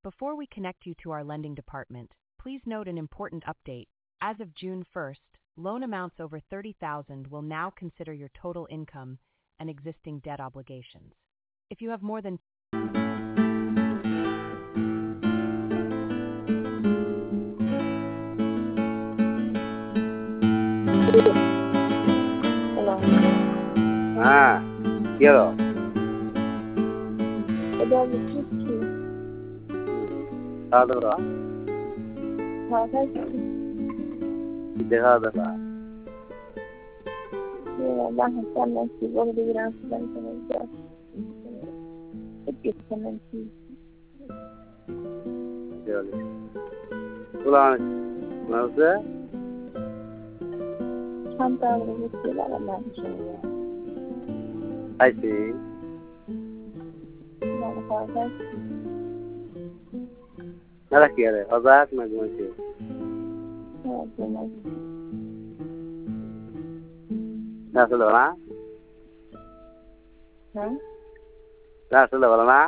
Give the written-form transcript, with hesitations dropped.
Before we connect you to our lending department, please note an important update. As of June 1st, loan amounts over $30,000 will now consider your total income and existing debt obligations. If you have more than Hello. Quiero. Ada begitu. Ada Ada Deja de la. dia bahasa nasi boleh dirasa dengan itu nanti. Ulan. Nasıl? Sampai begitu lah nanti. I see. Jangan khawatir. Nada quiere. Hazak na gumsi. Jangan. Nasıl ola? Hah? Nasıl ola na?